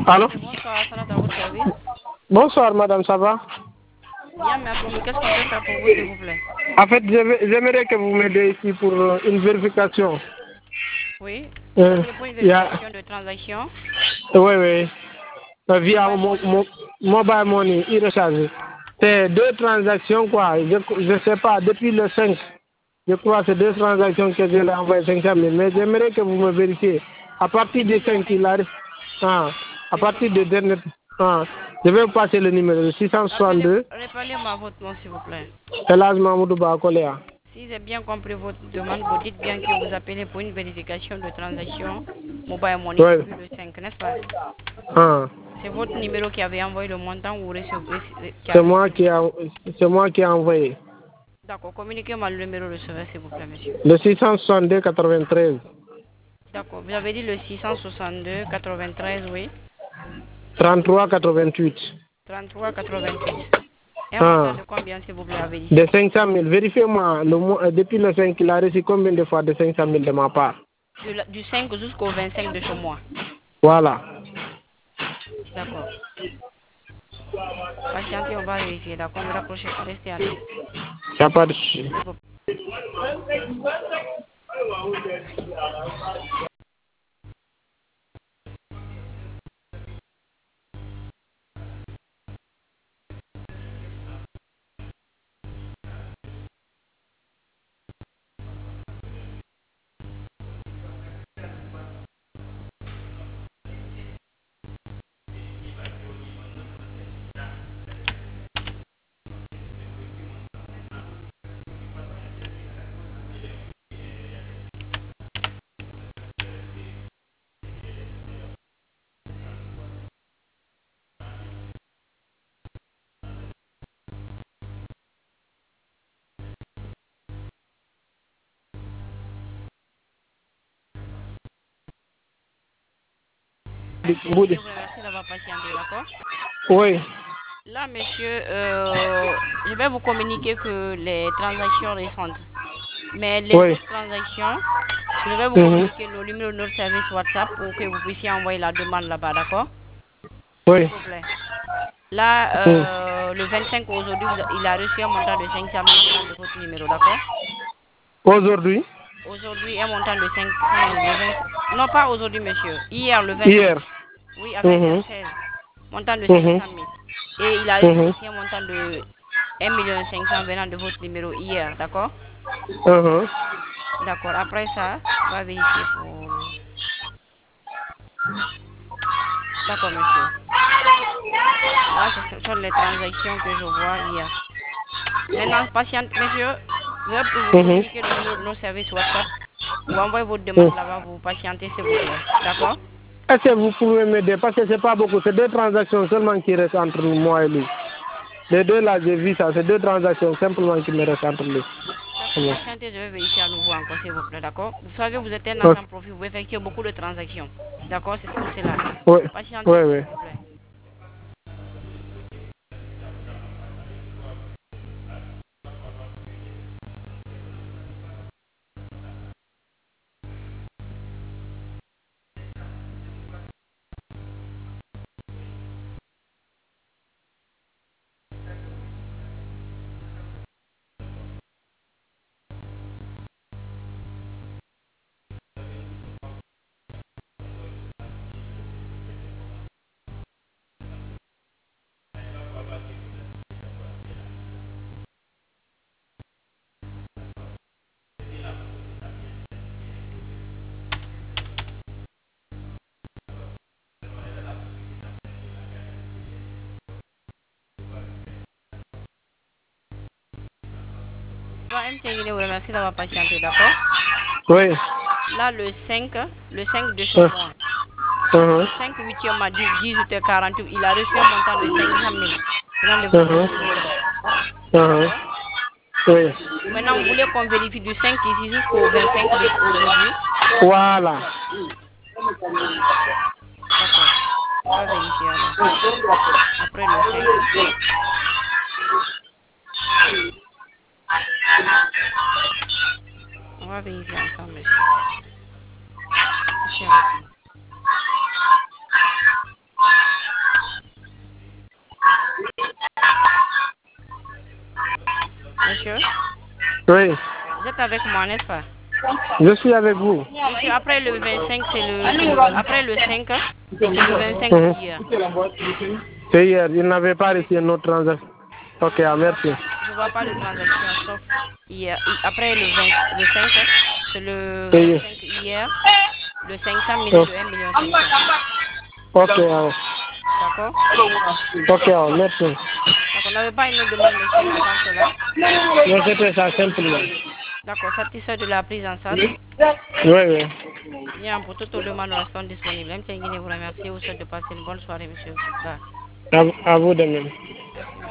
Allô? Bonsoir, ça à votre service. Bonsoir, madame, ça va? Bien, merci. Qu'est-ce qu'on peut faire pour vous, s'il vous plaît? En fait, j'aimerais que vous m'aidiez ici pour une vérification. Oui. Vous appelez pour une vérification de transaction? Oui, oui. Via Mobile mon mobile money, e-recharge. C'est deux transactions, quoi. Je ne sais pas, depuis le 5. Je crois que c'est deux transactions que je l'ai envoyé 500 000. Mais j'aimerais que vous me vérifiez. À partir du 5, il arrive. Ah, à partir du dernier. Ah, je vais vous passer le numéro 662. Répondez-moi votre nom, s'il vous plaît. Elhadj Mamoudou Ba Koléa. Si j'ai bien compris votre demande, vous dites bien que vous appelez pour une vérification de transaction mobile money Oui. depuis le 5, n'est-ce pas? Ah. C'est votre numéro qui avait envoyé le montant ou C'est moi qui ai envoyé. D'accord, communiquez-moi le numéro de receveur, s'il vous plaît, monsieur. Le 662 93. D'accord, vous avez dit le 662 93, oui. 33 88. 33 88. Un Ah. montant de combien, s'il vous plaît, à vérifier? De 500 000. Vérifiez-moi, depuis le 5, il a reçu combien de fois de 500 000 de ma part? Du 5 jusqu'au 25 de ce mois. Voilà. D'accord. Patientez, on va vérifier. D'accord, me rapprochez. Restez à l'aise. Il n'y a pas de souci. Je vous remercie d'avoir patienté, d'accord? Oui. Là, monsieur, je vais vous communiquer que les transactions récentes. Mais les autres transactions, je vais vous communiquer nos numéros de notre service WhatsApp pour que vous puissiez envoyer la demande là-bas, d'accord? Oui. S'il vous plaît. Là, le 25 aujourd'hui, il a reçu un montant de 500 000 venant de votre numéro, d'accord? Aujourd'hui? Aujourd'hui, un montant de 500 000. Non, pas aujourd'hui, monsieur. Hier, le 25. Hier. Oui, à 20h16. Montant de 500 000. Et il a reçu aussi un montant de 1 500 000 venant de votre numéro hier, d'accord? D'accord. Après ça, on va vérifier pour... D'accord, monsieur. Là, ce sont les transactions que je vois hier. Maintenant, patiente, monsieur, je vais vous communiquer le numéro de nos services WhatsApp. Vous envoyez votre demande là-bas, vous patientez, s'il vous plaît. D'accord? Est-ce que vous pouvez m'aider? Parce que c'est pas beaucoup. C'est deux transactions seulement qui restent entre moi et lui. Les deux là, j'ai vu ça. C'est deux transactions simplement qui me restent entre lui. D'accord, patientez, je vais vérifier à nouveau encore, s'il vous plaît, d'accord? Vous savez, vous êtes un agent profil, vous effectuez beaucoup de transactions. D'accord, c'est pour cela. Oui. Patientez, Oui, s'il oui. vous plaît. Merci d'avoir patienté, d'accord? Oui. Là, le 5 de ce mois, le 5 8e à 18h48, il a reçu un montant de 500 000 venant de votre numéro. D'accord? Oui. Maintenant, vous voulez qu'on vérifie du 5 ici jusqu'au 25 aujourd'hui? Voilà. D'accord. On va vérifier alors. Après le 5. On va vérifier ensemble, monsieur. Restez avec nous. monsieur. Oui, Vous êtes avec moi, n'est-ce pas? je suis avec vous. Monsieur, après le 25, après le 5, c'est le 25 hier. C'est hier, il n'avait pas reçu notre transaction. Ok, merci. Je vois pas de transaction, sauf hier. Après le 5, c'est le C'est hier. 25 hier, le 500 000 et le 1 million 500. Ok, D'accord? ok, merci. Donc, on n'avait pas une autre demande, monsieur, à part cela. Non, c'était ça simplement. D'accord, satisfait de la prise en charge. Oui. Bien, pour toute demande, nous restons disponibles. M. Tenguine vous remercie. Vous souhaite de passer une bonne soirée, monsieur. Bye. À vous de même. Merci.